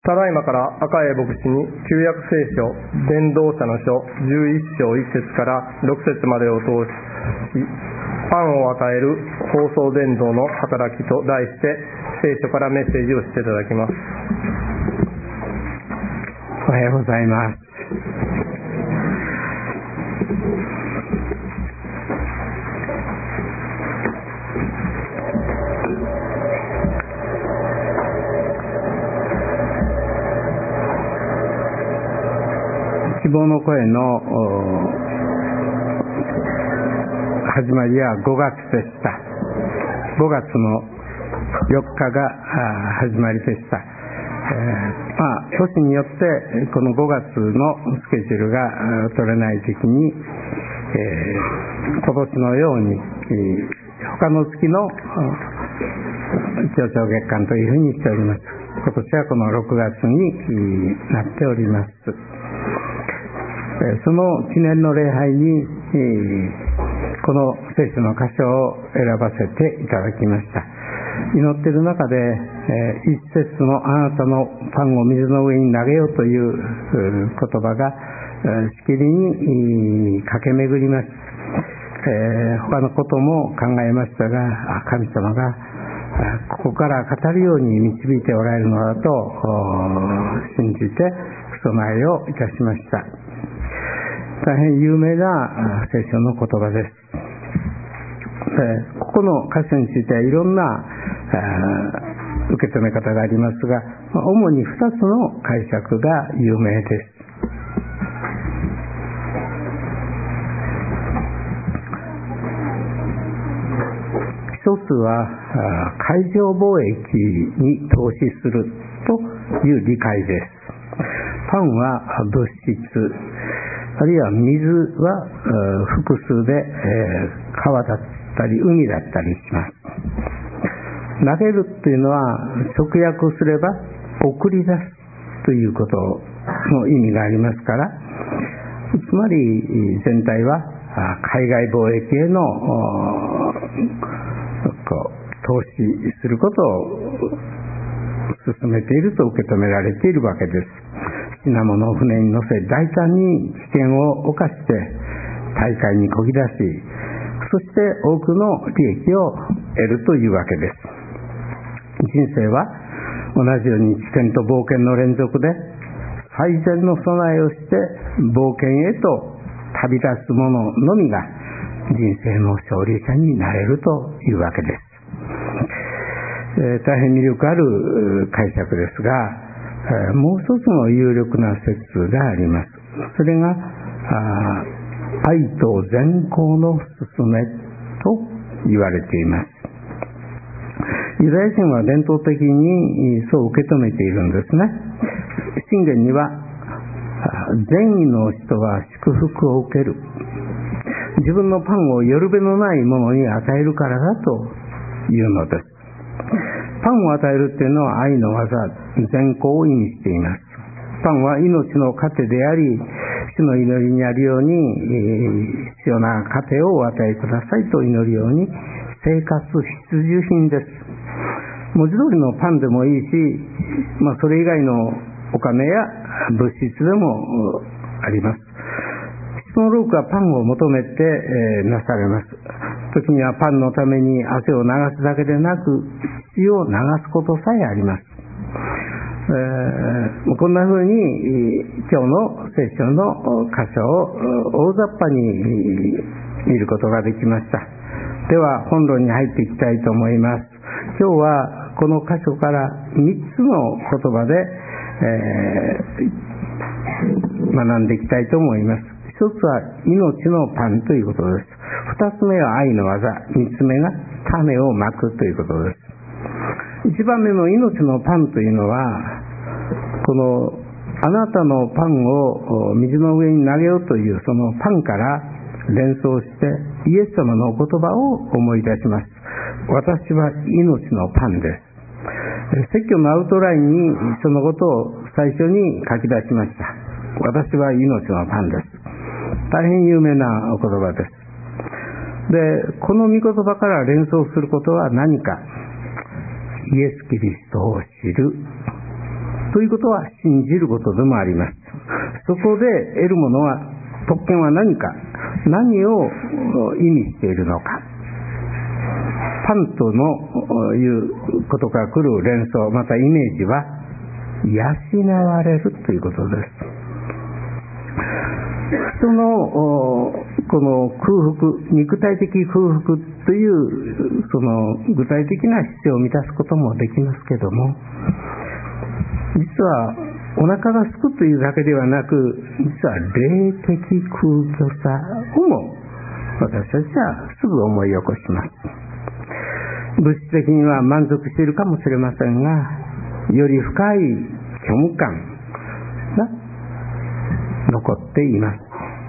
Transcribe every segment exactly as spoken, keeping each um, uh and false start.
ただいまから赤江牧師に旧約聖書伝道者の書じゅういっ章いっ節からろく節までを通し、パンを与える放送伝道の働きと題して聖書からメッセージをしていただきます。 おはようございます。希望の声の始まりはごがつでした。ごがつのよっかが始まりでした。えー、まあ年によってこのごがつのスケジュールが取れない時期に、えー、今年のように、えー、他の月の上長月間というふうにしております。今年はこのろくがつになっております。その記念の礼拝にこの聖書の箇所を選ばせていただきました。祈っている中で一節のあなたのパンを水の上に投げようという言葉がしきりに駆け巡ります。他のことも考えましたが、神様がここから語るように導いておられるのだと信じて備えをいたしました。大変有名な聖書の言葉です。ここの箇所についてはいろんな受け止め方がありますが、主にふたつの解釈が有名です。一つは海上貿易に投資するという理解です。パンは物質、あるいは水は複数で川だったり海だったりします。投げるというのは直訳すれば送り出すということの意味がありますから、つまり全体は海外貿易への投資することを進めていると受け止められているわけです。品物を船に乗せ大胆に危険を冒して大海に漕ぎ出し、そして多くの利益を得るというわけです。人生は同じように危険と冒険の連続で最善の備えをして冒険へと旅立つ者のみが人生の勝利者になれるというわけです。えー、大変魅力ある解釈ですが、もう一つの有力な説があります。それが愛と善行の勧めと言われています。ユダヤ人は伝統的にそう受け止めているんですね。箴言には善意の人は祝福を受ける、自分のパンをよるべのないものに与えるからだというのです。パンを与えるというのは愛の技、善行を意味しています。パンは命の糧であり、主の祈りにあるように、必要な糧をお与えくださいと祈るように生活必需品です。文字通りのパンでもいいし、まあ、それ以外のお金や物質でもあります。人の労苦はパンを求めて、えー、なされます。時にはパンのために汗を流すだけでなく血を流すことさえあります。えー、こんな風に今日の聖書の箇所を大雑把に見ることができました。では本論に入っていきたいと思います。今日はこの箇所からみっつの言葉で、えー、学んでいきたいと思います。一つは命のパンということです。二つ目は愛の技、三つ目が種をまくということです。一番目の命のパンというのは、このあなたのパンを水の上に投げようというそのパンから連想してイエス様のお言葉を思い出します。私は命のパンです。説教のアウトラインにそのことを最初に書き出しました。私は命のパンです。大変有名なお言葉です。で、この御言葉から連想することは何か、イエス・キリストを知るということは信じることでもあります。そこで得るものは、特権は何か、何を意味しているのか。パンとのいうことから来る連想、またイメージは養われるということです。人のこの空腹、肉体的空腹というその具体的な必要を満たすこともできますけども、実はお腹が空くというだけではなく、実は霊的空虚さをも私たちはすぐ思い起こします。物質的には満足しているかもしれませんが、より深い虚無感が残っています。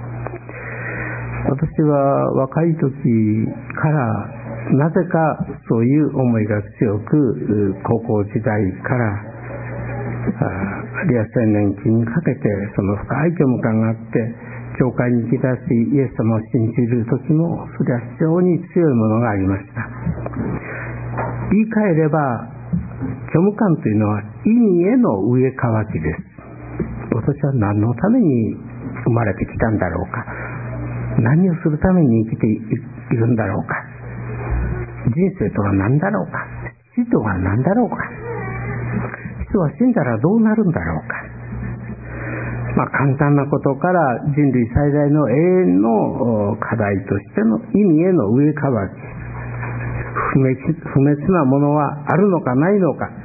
私は若い時からなぜかそういう思いが強く、高校時代からリア青年期にかけてその深い虚無感があって、教会に来たしイエス様を信じる時もそれは非常に強いものがありました。言い換えれば虚無感というのは意味への植え替きです。私は何のために生まれてきたんだろうか、何をするために生きているんだろうか、人生とは何だろうか、死とは何だろうか、人は死んだらどうなるんだろうか。まあ、簡単なことから人類最大の永遠の課題としての意味への植え替き、不滅、不滅なものはあるのかないのか、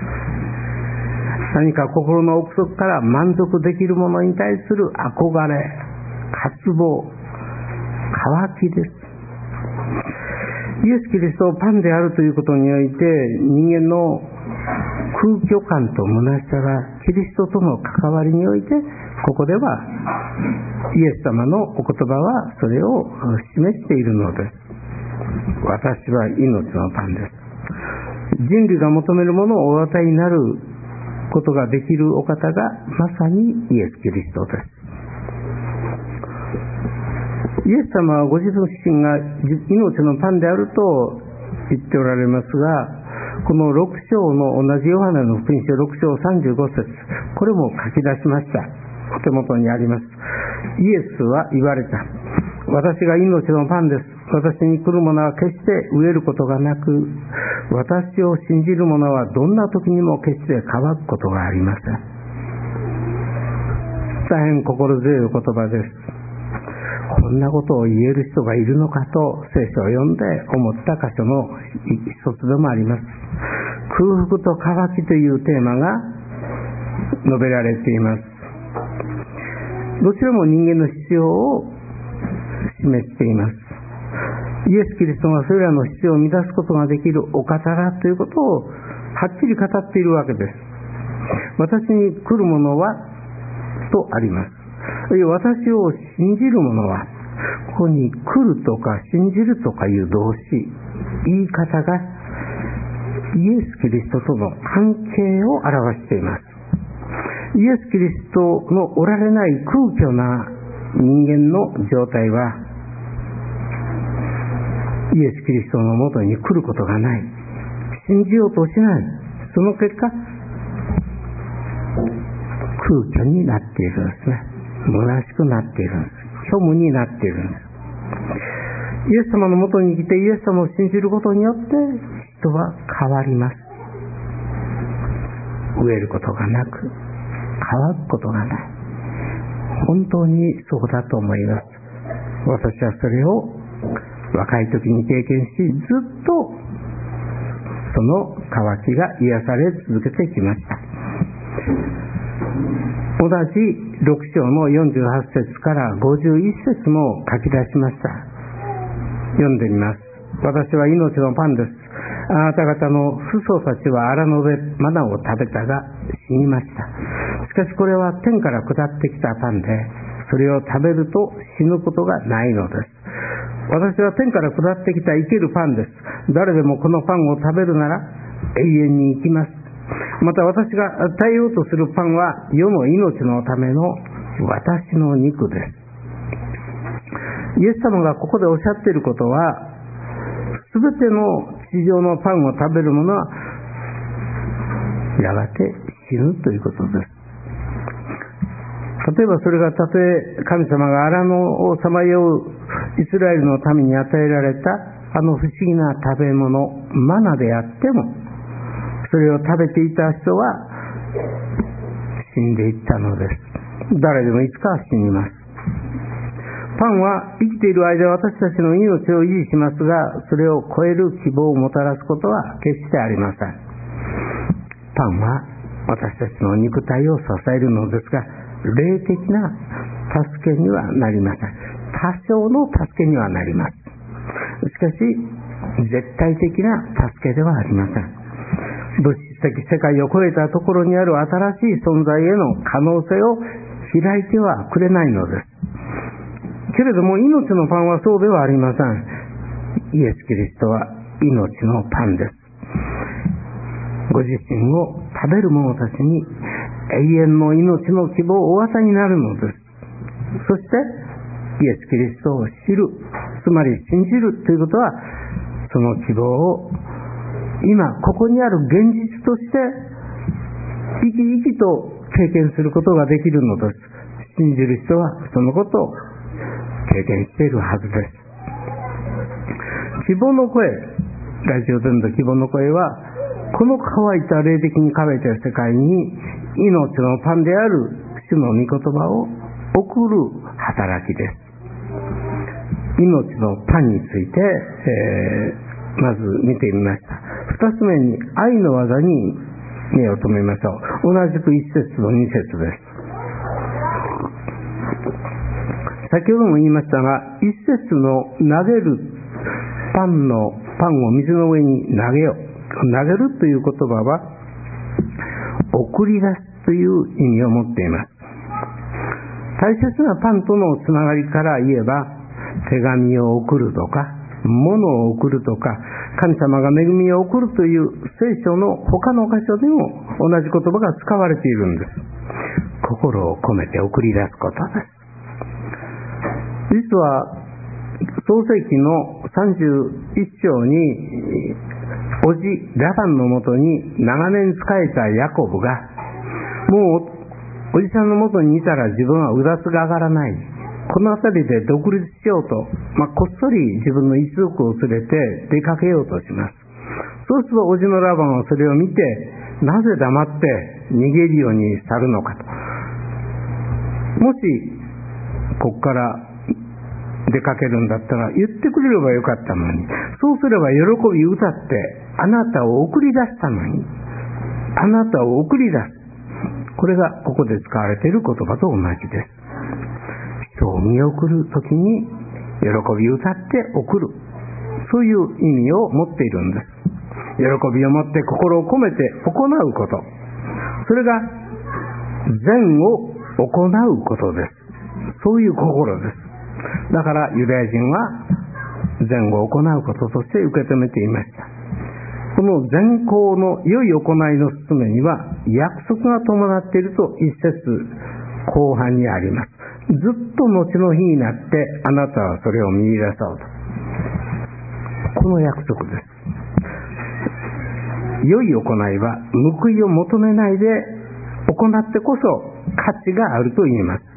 何か心の奥底から満足できるものに対する憧れ、渇望、渇きです。イエス・キリストをパンであるということにおいて、人間の空虚感と虚しさがキリストとの関わりにおいて、ここではイエス様のお言葉はそれを示しているのです。私は命のパンです。人類が求めるものをお与えになることができるお方がまさにイエス・キリストです。イエス様はご自身が命のパンであると言っておられますが、このろく章の同じヨハネの福音書ろく章さんじゅうご節、これも書き出しました。お手元にあります。イエスは言われた。私が命のパンです。私に来る者は決して飢えることがなく、私を信じる者はどんな時にも決して乾くことがありません。大変心強いお言葉です。こんなことを言える人がいるのかと聖書を読んで思った箇所の一つでもあります。空腹と渇きというテーマが述べられています。どちらも人間の必要を示しています。イエス・キリストがそれらの必要を満たすことができるお方だということをはっきり語っているわけです。私に来るものはとあります。私を信じる者は、ここに来るとか信じるとかいう動詞、言い方がイエス・キリストとの関係を表しています。イエス・キリストのおられない空虚な人間の状態は、イエス・キリストのもとに来ることがない、信じようとしない。その結果、空虚になっているんですね。虚しくなっているんです。虚無になっているんです。イエス様のもとに来てイエス様を信じることによって人は変わります。飢えることがなく、乾くことがない。本当にそうだと思います。私はそれを若い時に経験し、ずっとその渇きが癒され続けてきました。同じろく章のよんじゅうはち節からごじゅういち節も書き出しました。読んでみます。私は命のパンです。あなた方の父祖たちは荒野でマナを食べたが死にました。しかしこれは天から下ってきたパンで、それを食べると死ぬことがないのです。私は天から下ってきた生けるパンです。誰でもこのパンを食べるなら永遠に生きます。また私が与えようとするパンは世の命のための私の肉です。イエス様がここでおっしゃっていることは、すべての地上のパンを食べる者はやがて死ぬということです。例えばそれがたとえ神様が荒野をさまようイスラエルの民に与えられたあの不思議な食べ物マナであっても、それを食べていた人は死んでいったのです。誰でもいつかは死にます。パンは生きている間私たちの命を維持しますが、それを超える希望をもたらすことは決してありません。パンは私たちの肉体を支えるのですが、霊的な助けにはなりません。多少の助けにはなります。しかし絶対的な助けではありません。物質的世界を超えたところにある新しい存在への可能性を開いてはくれないのです。けれども命のパンはそうではありません。イエス・キリストは命のパンです。ご自身を食べる者たちに永遠の命の希望をお与えになるのです。そしてイエス・キリストを知る、つまり信じるということは、その希望を今ここにある現実として生き生きと経験することができるのです。信じる人はそのことを経験しているはずです。希望の声、ラジオ伝道希望の声は、この乾いた霊的に乾いた世界に命のパンである主の御言葉を送る働きです。命のパンについて、えー、まず見てみました。二つ目に愛の技に目を留めましょう。同じく一節と二節です。先ほども言いましたが、一節の投げるパンのパンを水の上に投げよう。投げるという言葉は送り出すという意味を持っています。大切なパンとのつながりから言えば、手紙を送るとか物を送るとか、神様が恵みを送るという聖書の他の箇所でも同じ言葉が使われているんです。心を込めて送り出すことです。実は創世記のさんじゅういっ章におじラバンのもとに長年仕えたヤコブが、もうおじさんのもとにいたら自分はうだつが上がらない、この辺りで独立しようと、まあ、こっそり自分の一族を連れて出かけようとします。そうするとおじのラバンはそれを見て、なぜ黙って逃げるように去るのかと。もしここから出かけるんだったら言ってくれればよかったのに、そうすれば喜び歌ってあなたを送り出したのに、あなたを送り出す、これがここで使われている言葉と同じです。人を見送るときに喜び歌って送る、そういう意味を持っているんです。喜びを持って心を込めて行うこと、それが善を行うことです。そういう心です。だからユダヤ人は善を行うこととして受け止めていました。この善行の良い行いの進めには約束が伴っていると一節後半にあります。ずっと後の日になってあなたはそれを見出そうと。この約束です。良い行いは報いを求めないで行ってこそ価値があると言います。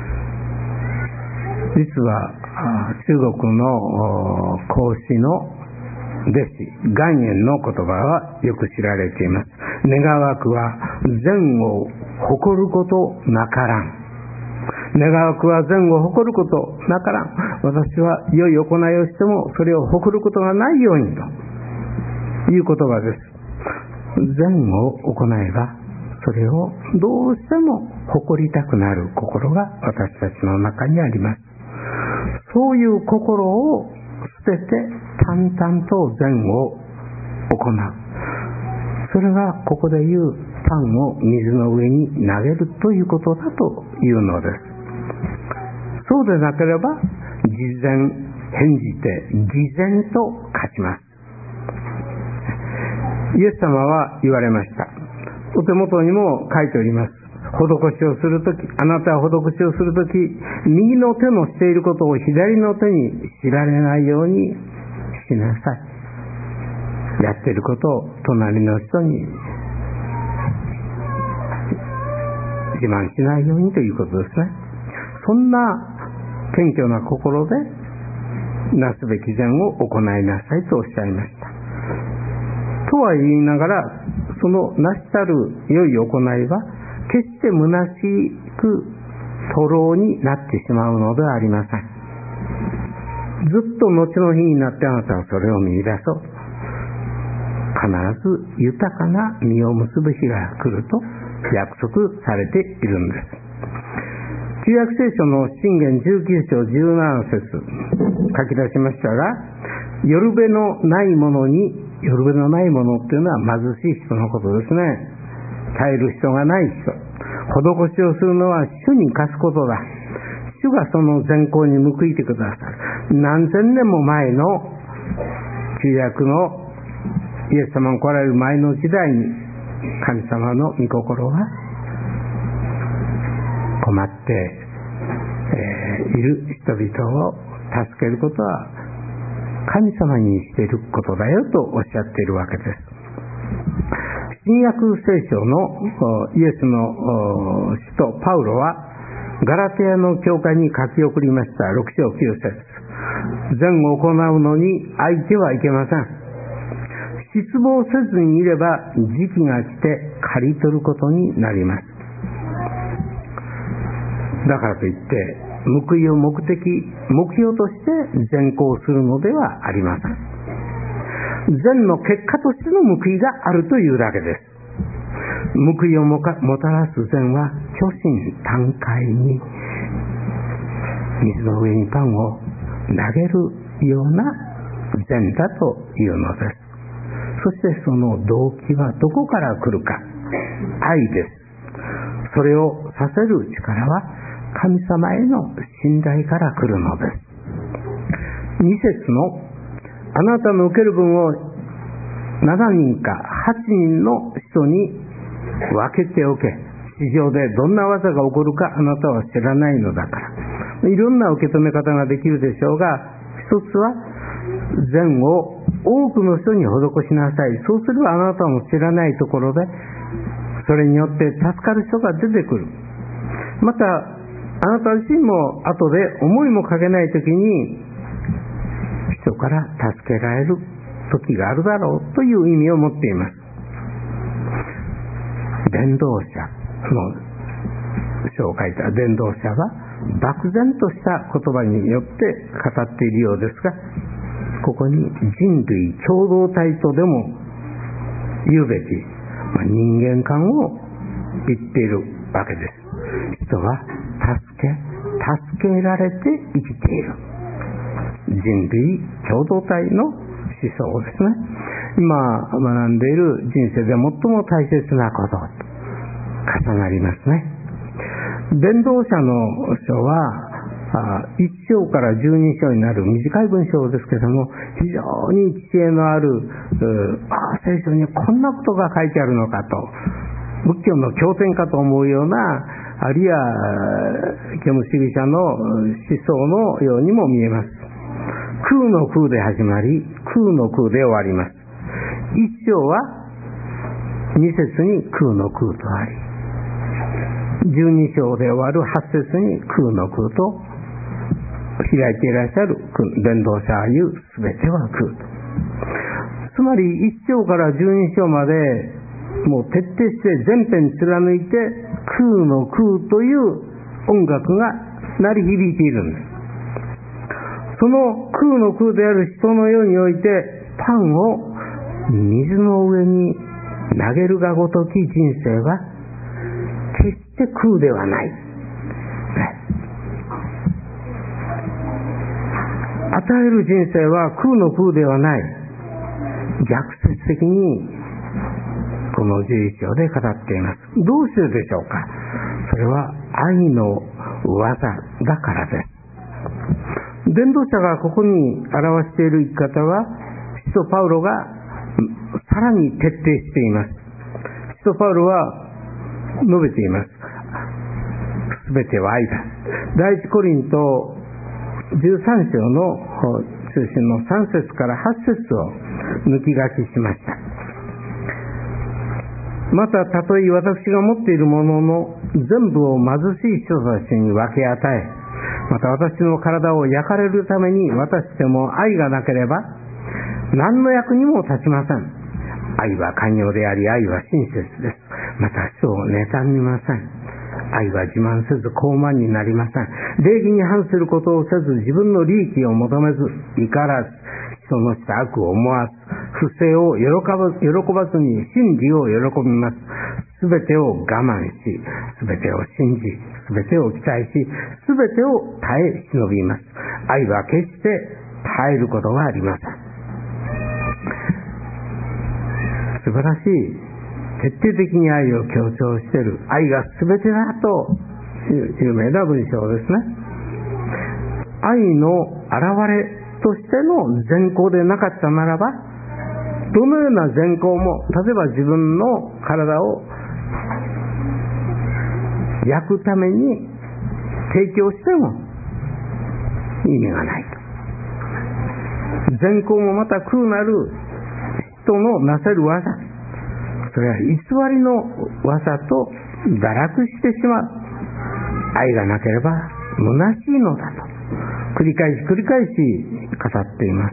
実は中国の孔子の弟子元元の言葉はよく知られています。願わくは善を誇ることなからん。願わくは善を誇ることなからん。私は良い行いをしてもそれを誇ることがないようにという言葉です。善を行えばそれをどうしても誇りたくなる心が私たちの中にあります。そういう心を捨てて淡々と善を行う。それがここで言うパンを水の上に投げるということだというのです。そうでなければ偽善、変じて偽善と勝ちます。イエス様は言われました。お手元にも書いております。施しをするとき、あなたは施しをするとき、右の手のしていることを左の手に知られないようにしなさい。やっていることを隣の人に自慢しないようにということですね。そんな謙虚な心でなすべき善を行いなさいとおっしゃいました。とは言いながら、そのなしたる良い行いは決して虚しく徒労になってしまうのではありません。ずっと後の日になってあなたはそれを見出そう。必ず豊かな実を結ぶ日が来ると約束されているんです。旧約聖書の箴言じゅうきゅうしょうじゅうななせつ書き出しましたが、よるべのないものに、よるべのないものっていうのは貧しい人のことですね。耐える人がない人、施しをするのは主に課すことだ。主がその善行に報いてくださる。何千年も前の旧約のイエス様が来られる前の時代に神様の御心は困って、えー、いる人々を助けることは神様にしていることだよとおっしゃっているわけです。新約聖書のイエスの使徒パウロはガラテヤの教会に書き送りました。ろくしょうきゅうせつ、善を行うのに相手はいけません。失望せずにいれば時期が来て刈り取ることになります。だからといって報いを目的目標として善行するのではありません。善の結果としての報いがあるというだけです。報いをもたらす善は虚心坦懐に水の上にパンを投げるような善だというのです。そしてその動機はどこから来るか。愛です。それをさせる力は神様への信頼から来るのです。に節のあなたの受ける分をしちにんかはちにんの人に分けておけ。地上でどんな技が起こるかあなたは知らないのだから。いろんな受け止め方ができるでしょうが、一つは善を多くの人に施しなさい。そうすればあなたも知らないところでそれによって助かる人が出てくる。またあなた自身も後で思いもかけないときに人から助けられる時があるだろうという意味を持っています。伝道者の書を書いた伝道者は漠然とした言葉によって語っているようですが、ここに人類共同体とでも言うべき、まあ、人間観を言っているわけです。人は助け助けられて生きている人類共同体の思想ですね。今学んでいる人生で最も大切なことと重なりますね。伝道者の書はいっしょうからじゅうにしょうになる短い文章ですけれども、非常に知恵のある、ああ聖書にこんなことが書いてあるのかと、仏教の経典かと思うような、あるいは虚無主義者の思想のようにも見えます。空の空で始まり空の空で終わります。一章は二節に空の空とあり、十二章で終わる八節に空の空と開いていらっしゃる伝道者は言うすべては空と。つまり一章から十二章までもう徹底して全編貫いて空の空という音楽が鳴り響いているんです。その空の空である人の世においてパンを水の上に投げるがごとき人生は決して空ではない、ね、与える人生は空の空ではない。逆説的にこのじゅういっ章で語っています。どうしてでしょうか。それは愛の技だからです。伝道者がここに表している生き方は使徒パウロがさらに徹底しています。使徒パウロは述べています。すべては愛だ。第一コリントじゅうさん章の中心のさん節からはち節を抜き書きしました。 また、たとえ私が持っているものの全部を貧しい人たちに分け与え、また私の体を焼かれるために渡しても愛がなければ何の役にも立ちません。愛は寛容であり、愛は親切です。また人を妬みません。愛は自慢せず傲慢になりません。礼儀に反することをせず、自分の利益を求めず、怒らず、人のした悪を思わず、不正を喜ばず、喜ばずに真理を喜びます。すべてを我慢し、すべてを信じ、すべてを期待し、すべてを耐え忍びます。愛は決して耐えることがありません。素晴らしい、徹底的に愛を強調している、愛がすべてだという有名な文章ですね。愛の現れとしての善行でなかったならば、どのような善行も、例えば自分の体を焼くために提供しても意味がないと。善行もまた空なる人のなせる技、それは偽りの技と堕落してしまう。愛がなければ虚しいのだと繰り返し繰り返し語っています。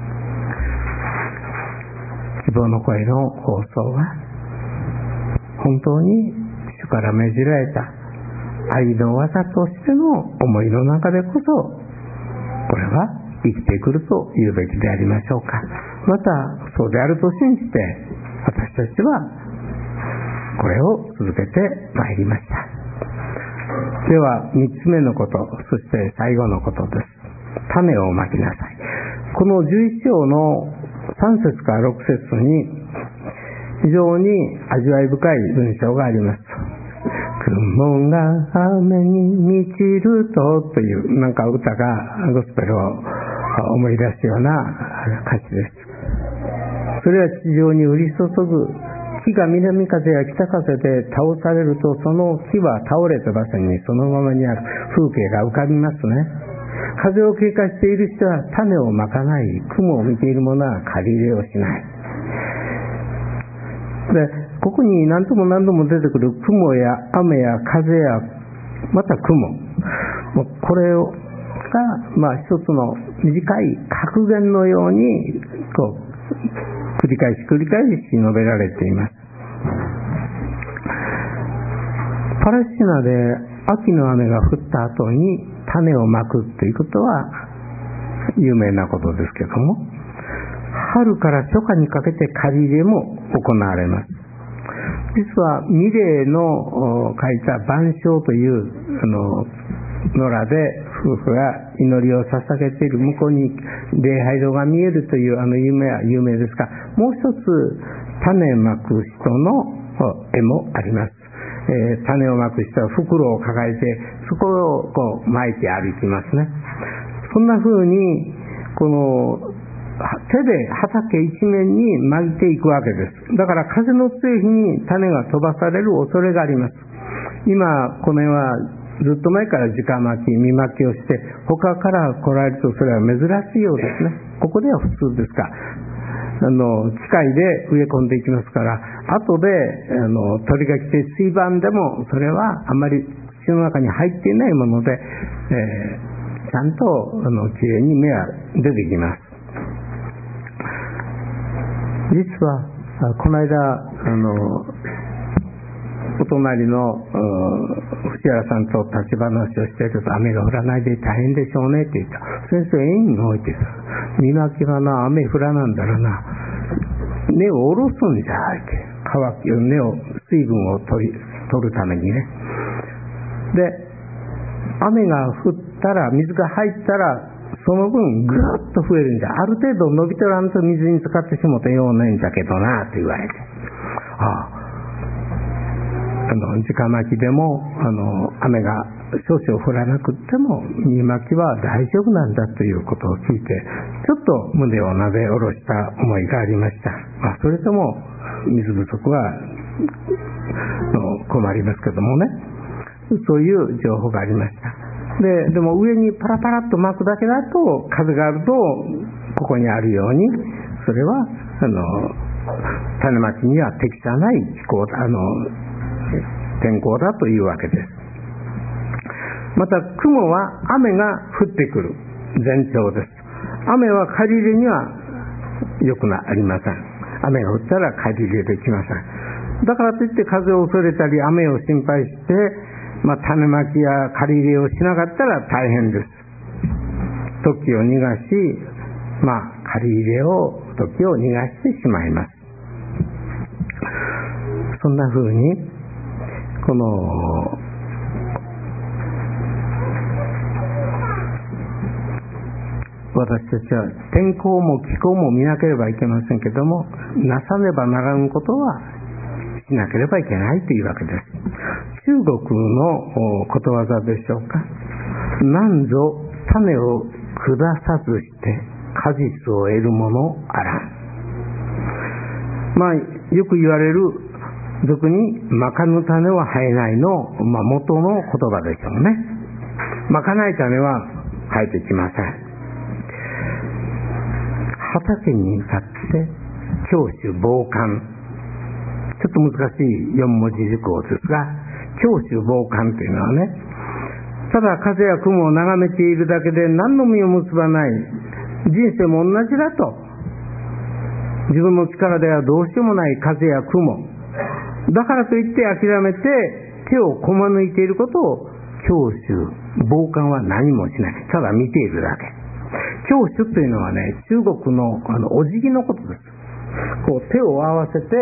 希望の声の放送は本当に主から命じられた愛の技としての思いの中でこそ、これは生きてくると言うべきでありましょうか。またそうであると信じて、私たちはこれを続けてまいりました。では三つ目のこと、そして最後のことです。種をまきなさい。このじゅういち章のさん節からろく節に非常に味わい深い文章があります。雲が雨に満ちるとというなんか歌がゴスペルを思い出すような歌詞です。それは地上に降り注ぐ木が南風や北風で倒されると、その木は倒れた場所にそのままにある風景が浮かびますね。風を警戒している人は種をまかない。雲を見ている者は借り入れをしない。で、ここに何度も何度も出てくる雲や雨や風やまた雲、これをが、まあ、一つの短い格言のようにこう繰り返し繰り返し述べられています。パレスチナで秋の雨が降った後に種をまくということは有名なことですけども、春から初夏にかけて刈り入れも行われます。実はミレーの書いた晩鐘というあの野良で夫婦が祈りを捧げている向こうに礼拝堂が見えるというあの有名は有名ですが、もう一つ種まく人の絵もあります。えー、種をまく人は袋を抱えてそこをこう巻いて歩きますね。そんな風にこの手で畑一面に巻いていくわけです。だから風の強い日に種が飛ばされる恐れがあります。今この辺はずっと前から直巻き、実巻きをして他から来られるとそれは珍しいようですね。ここでは普通ですが、あの機械で植え込んでいきますから、後であの鳥が来て水盤でもそれはあまり土の中に入っていないもので、えー、ちゃんとあのきれいに芽が出てきます。実はこの間あのお隣の藤原さんと立ち話をしていると、雨が降らないで大変でしょうねって言った。先生、縁においてさ、見巻きはな、雨降らなんだらな、根を下ろすんじゃないけ。乾きを、根を、水分を取り、取るためにね。で、雨が降ったら、水が入ったら、その分ぐーっと増えるんじゃ。ある程度伸びとらんと水に浸かってしもてようないんじゃけどな、と言われて。ああ。あの直巻きでもあの雨が少々降らなくっても実巻きは大丈夫なんだということを聞いて、ちょっと胸をなで下ろした思いがありました。まあ、それとも水不足は困りますけどもね、そういう情報がありました。で、でも上にパラパラっと巻くだけだと、風があるとここにあるようにそれはあの種まきには適さない気候だ、あの天候だというわけです。また雲は雨が降ってくる前兆です。雨は借り入れには良くありません。雨が降ったら借り入れできません。だからといって風を恐れたり雨を心配して、まあ、種まきや借り入れをしなかったら大変です。時を逃がし、まあ、借り入れを時を逃がしてしまいます。そんな風にこの私たちは天候も気候も見なければいけませんけども、なさねばならぬことはしなければいけないというわけです。中国のことわざでしょうか。なんぞ種を下さずして果実を得るものあらん。まあよく言われる、俗にまかぬ種は生えないの、まあ、元の言葉でしょうね。まかない種は生えてきません。畑に立って教主傍観、ちょっと難しい四文字熟語ですが、教主傍観というのはね、ただ風や雲を眺めているだけで何の実を結ばない、人生も同じだと。自分の力ではどうしようもない風や雲だからといって諦めて手をこまぬいていることを教主傍観は何もしない。ただ見ているだけ。教主というのはね、中国のあのお辞儀のことです。こう手を合わせて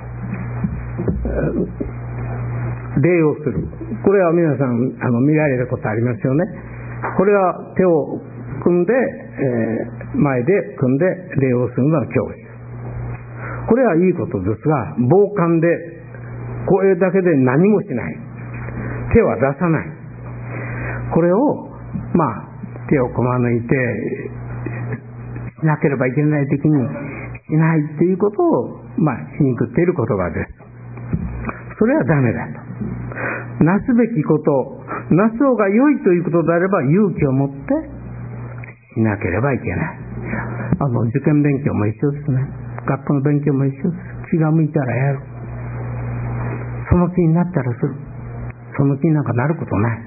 礼をする。これは皆さんあの見られることありますよね。これは手を組んで、えー、前で組んで礼をするのは教主。これはいいことですが、傍観でこれだけで何もしない、手は出さない、これをまあ手をこまぬいてしなければいけない時にしないということをまあ皮肉っている言葉です。それはダメだと。なすべきこと、なす方が良いということであれば勇気を持ってしなければいけない。あの受験勉強も一緒ですね。学校の勉強も一緒です。気が向いたらやる。その気になったらする。その気になんかなることない。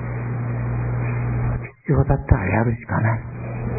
必要だったらやるしかない。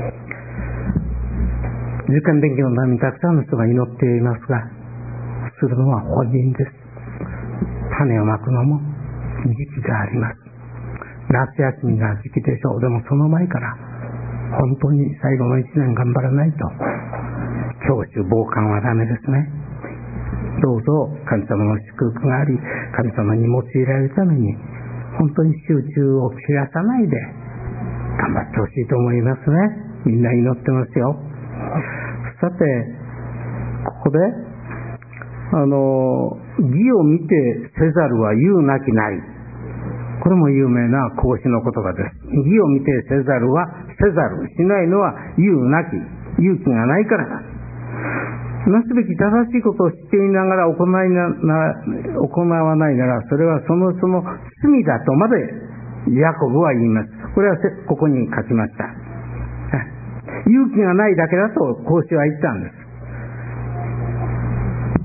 受験勉強のためにたくさんの人が祈っていますが、するのは本人です。種をまくのも時期があります。夏休みが時期でしょう。でもその前から本当に最後の一年頑張らないと。教主傍観はダメですね。どうぞ神様の祝福があり、神様に用いられるために本当に集中を切らさないで頑張ってほしいと思いますね。みんな祈ってますよ。さて、ここであの義を見てせざるは勇なきなり、これも有名な孔子の言葉です。義を見てせざるはせざるしないのは勇なき、勇気がないからだ。なすべき正しいことを知っていながら行いなな行わないなら、それはそのその罪だとまでヤコブは言います。これはここに書きました。勇気がないだけだと孔子は言ったんです。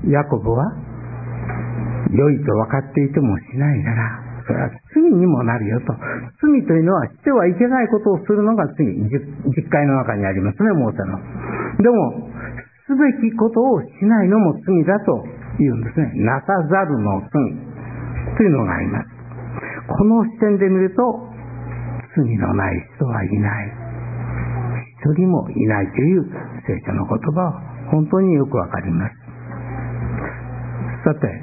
ヤコブは良いと分かっていてもしないなら、それは罪にもなるよと。罪というのはしてはいけないことをするのが罪。十戒の中にありますね、モーセの。でもすべきことをしないのも罪だと言うんですね。なさざるの罪というのがあります。この視点で見ると罪のない人はいない、一人もいないという聖書の言葉は本当によくわかります。さて、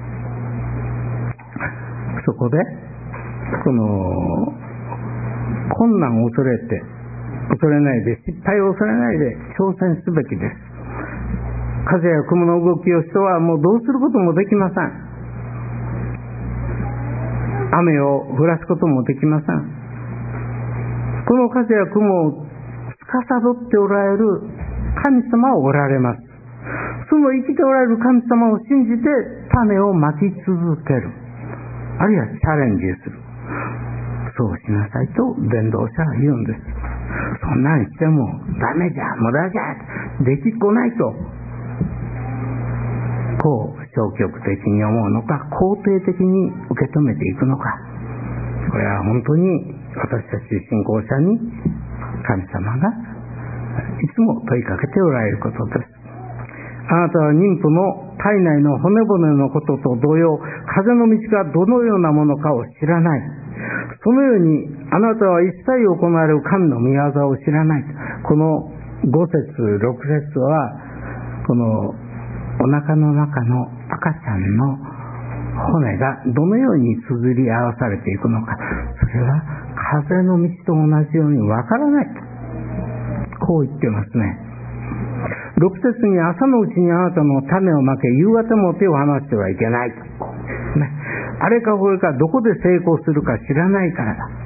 そこでこの困難を恐れて恐れないで、失敗を恐れないで挑戦すべきです。風や雲の動きを人はもうどうすることもできません。雨を降らすこともできません。この風や雲を司っておられる神様はおられます。その生きておられる神様を信じて種をまき続ける、あるいはチャレンジする。そうしなさいと伝道者は言うんです。そんなにしてもダメじゃ、無駄じゃ、できっこないとこう消極的に思うのか、肯定的に受け止めていくのか、これは本当に私たち信仰者に神様がいつも問いかけておられることです。あなたは妊婦の体内の骨々のことと同様、風の道がどのようなものかを知らない。そのようにあなたは一切行われる神の御業を知らない。このご節ろく節は、このお腹の中の赤ちゃんの骨がどのように綴り合わされていくのか、それは風の道と同じようにわからない。こう言ってますね。ろく節に、朝のうちにあなたの種をまけ、夕方も手を離してはいけない、ね、あれかこれかどこで成功するか知らないからだ。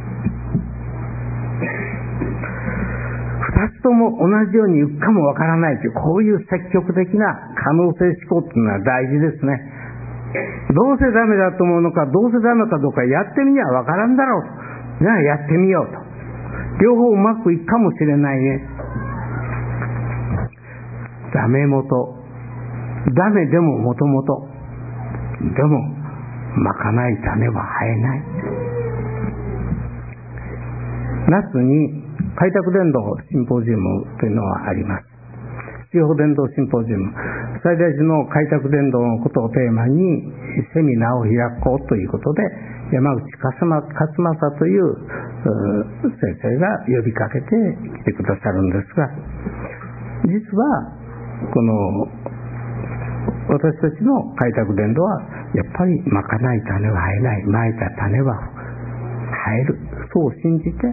二つとも同じようにいくかもわからないという、こういう積極的な可能性思考というのは大事ですね。どうせダメだと思うのか、どうせダメかどうかやってみにはわからんだろうと。じゃあやってみようと。両方うまくいくかもしれないね。ダメ元、ダメでももともと、でもまかない種は生えない。夏に開拓伝道シンポジウムというのはあります。地方伝道シンポジウム、最大寺の開拓伝道のことをテーマにセミナーを開こうということで、山口勝正という先生が呼びかけて来てくださるんですが、実はこの私たちの開拓伝道はやっぱりまかない種は生えない、まいた種は生える、そう信じて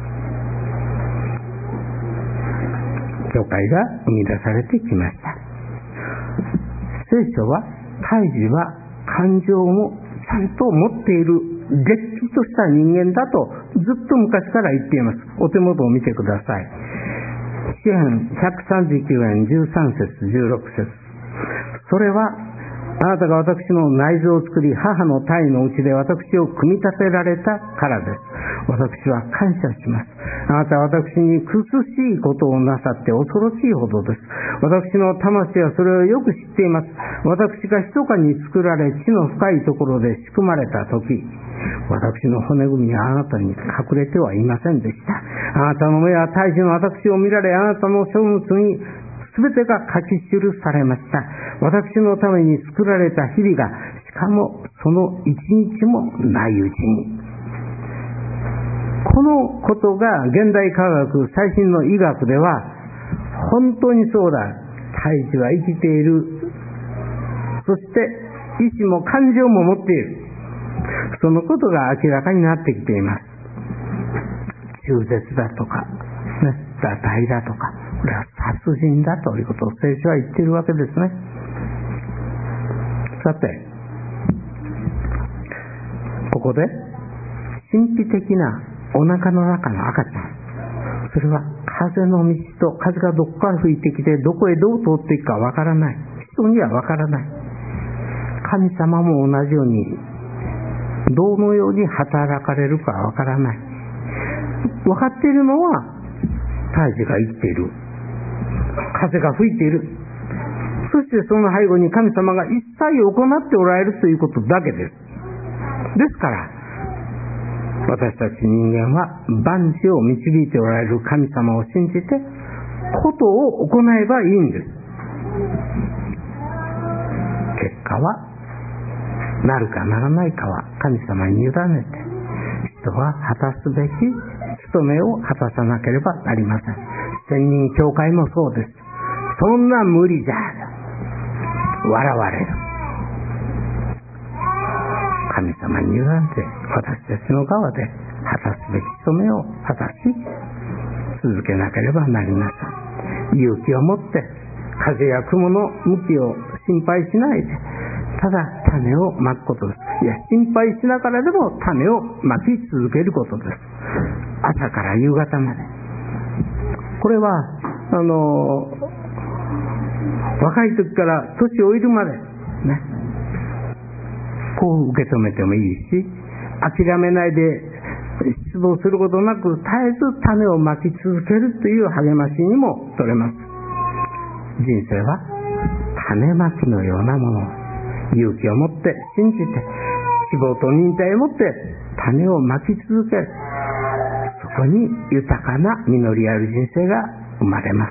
教会が生み出されてきました。聖書は胎児は感情もちゃんと持っているれっきとした人間だとずっと昔から言っています。お手元を見てください。詩編ひゃくさんじゅうきゅう編じゅうさん節じゅうろく節、それはあなたが私の内臓を作り、母の胎のうちで私を組み立てられたからです。私は感謝します。あなたは私に苦しいことをなさって恐ろしいほどです。私の魂はそれをよく知っています。私が密かに作られ、地の深いところで仕組まれたとき、私の骨組みはあなたに隠れてはいませんでした。あなたの目は胎児の私を見られ、あなたの書物にすべてが書き記されました。私のために作られた日々が、しかもその一日もないうちに。このことが現代科学、最新の医学では本当にそうだ、胎児は生きている、そして意志も感情も持っている、そのことが明らかになってきています。中絶だとか、ね、堕胎だとか、これは殺人だということを聖書は言っているわけですね。さて、ここで神秘的なお腹の中の赤ちゃん、それは風の道と、風がどこから吹いてきてどこへどう通っていくかわからない、人にはわからない。神様も同じようにどのように働かれるかわからない。分かっているのは胎児が生きている、風が吹いている、そしてその背後に神様が一切行っておられるということだけです。ですから私たち人間は万事を導いておられる神様を信じてことを行えばいいんです。結果はなるかならないかは神様に委ねて、人は果たすべき務めを果たさなければなりません。千人教会もそうです。そんな無理じゃ笑われる。神様に委ねて私たちの側で果たすべき務めを果たし続けなければなりません。勇気を持って風や雲の向きを心配しないで、ただ種をまくことです。いや、心配しながらでも種をまき続けることです。朝から夕方まで。これはあの若い時から年老いるまでね、こう受け止めてもいいし、諦めないで失望することなく絶えず種をまき続けるという励ましにも取れます。人生は種まきのようなものを勇気を持って信じて希望と忍耐を持って種をまき続ける。そこに豊かな実りある人生が生まれます。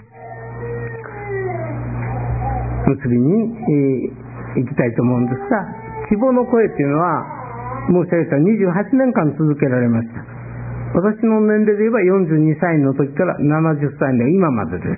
結びに、えー、行きたいと思うんですが、希望の声というのは申し上げたにじゅうはちねんかん続けられました。私の年齢で言えばよんじゅうにさいの時からななじゅっさいの今までです。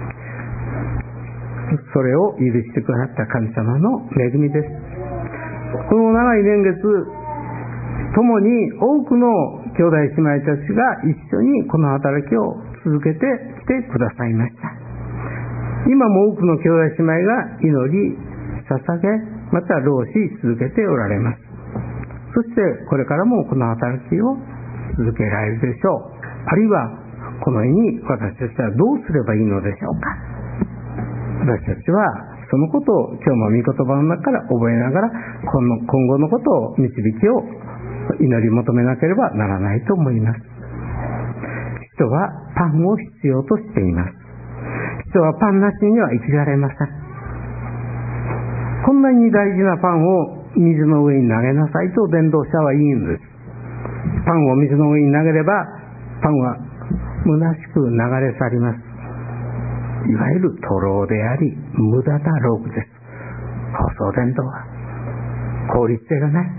それを許してくださった神様の恵みです。この長い年月、共に多くの兄弟姉妹たちが一緒にこの働きを続けてきてくださいました。今も多くの兄弟姉妹が祈り、捧げ、また労し続けておられます。そしてこれからもこの働きを続けられるでしょう。あるいはこのように私たちはどうすればいいのでしょうか。私たちはそのことを今日も御言葉の中から覚えながら、この今後のことを導きを祈り求めなければならないと思います。人はパンを必要としています。人はパンなしには生きられません。こんなに大事なパンを水の上に投げなさいと伝道者は言うんです。パンを水の上に投げればパンは虚しく流れ去ります。いわゆる徒労であり無駄な労苦です。放送伝道は効率性がない、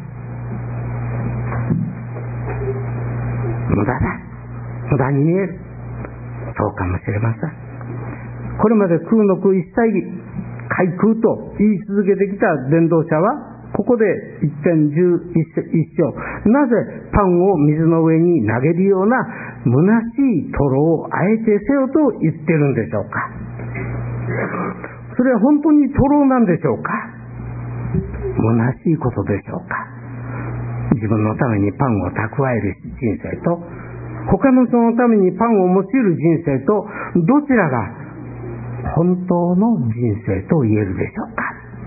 無駄だ、無駄に見える。そうかもしれません。これまで空の空一切皆空と言い続けてきた伝道者はここで一点十一章、なぜパンを水の上に投げるような虚しい徒労をあえてせよと言ってるんでしょうか。それは本当に徒労なんでしょうか。虚しいことでしょうか。自分のためにパンを蓄える人生と他の人のためにパンを用いる人生と、どちらが本当の人生と言えるでしょうか。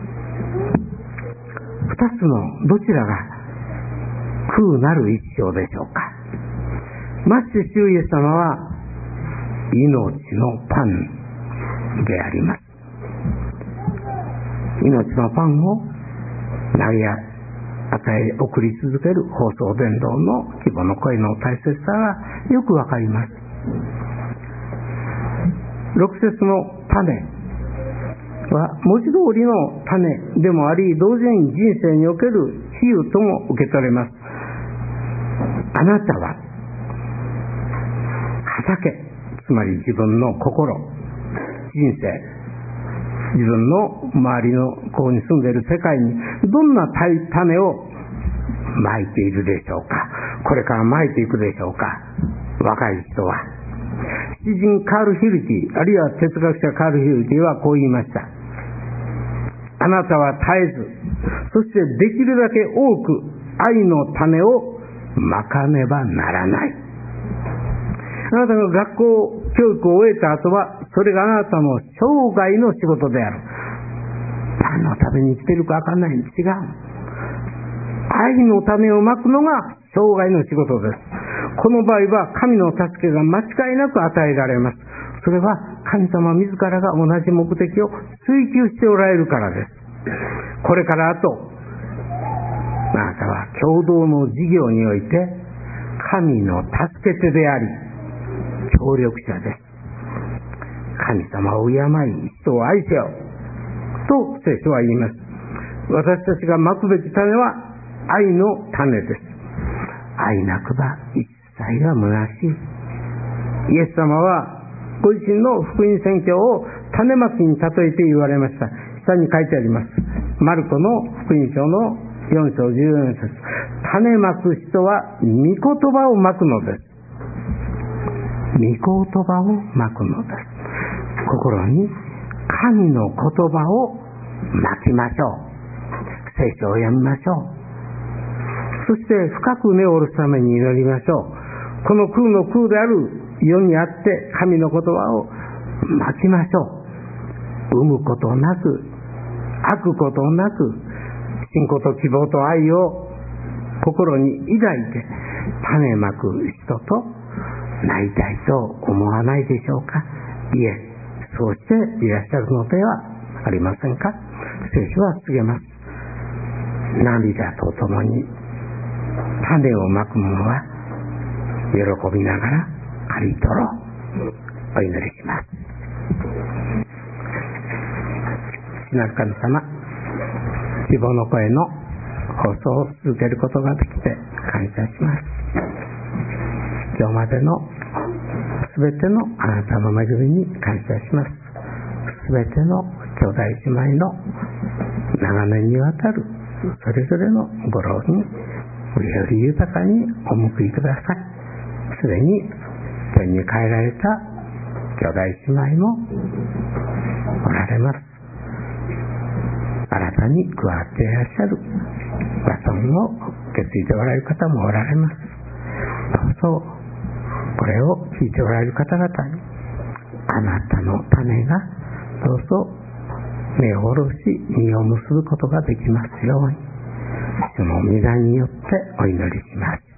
二つのどちらが空なる一生でしょうか。まして主イエス様は命のパンであります。命のパンを投げ与え送り続ける放送伝道の希望の声の大切さがよくわかります。六節の種は文字通りの種でもあり、同時に人生における比喩とも受け取れます。あなたは畑、つまり自分の心、人生、自分の周りのここに住んでいる世界にどんな種をまいているでしょうか。これからまいていくでしょうか。若い人は詩人カール・ヒルティ、あるいは哲学者カール・ヒルティはこう言いました。あなたは絶えず、そしてできるだけ多く愛の種をまかねばならない。あなたが学校教育を終えた後は、それがあなたの生涯の仕事である。何のために生きているか分かんない。違う。愛の種をまくのが生涯の仕事です。この場合は神の助けが間違いなく与えられます。それは神様自らが同じ目的を追求しておられるからです。これから後、あなたは共同の事業において神の助け手であり協力者です。神様を敬い人を愛せよと聖書は言います。私たちがまくべき種は愛の種です。愛なくば一切が虚しい。イエス様はご自身の福音宣教を種まきに例えて言われました。下に書いてあります。マルコの福音書のよん章じゅうよん節。種まく人は御言葉をまくのです。御言葉をまくのです。心に神の言葉をまきましょう。聖書を読みましょう。そして深く根を下ろすために祈りましょう。この空の空である世にあって神の言葉をまきましょう。生むことなく、飽くことなく、信仰と希望と愛を心に抱いて種まく人となりたいと思わないでしょうか。いえ、そうしていらっしゃるのではありませんか。聖書は告げます。涙とともに種をまく者は喜びながら刈り取ろう。お祈りします。父なる神様、希望の声の放送を続けることができて感謝します。今日までのすべてのあなたの恵みに感謝します。すべての兄弟姉妹の長年にわたるそれぞれのご労におより豊かにお報いください。すでに天に帰られた兄弟姉妹もおられます。新たに加わっていらっしゃるバトンを受け継いでおられる方もおられます。どうぞこれを聞いておられる方々にあなたの種がどうぞ芽を下ろし実を結ぶことができますように、主の御名によってお祈りします。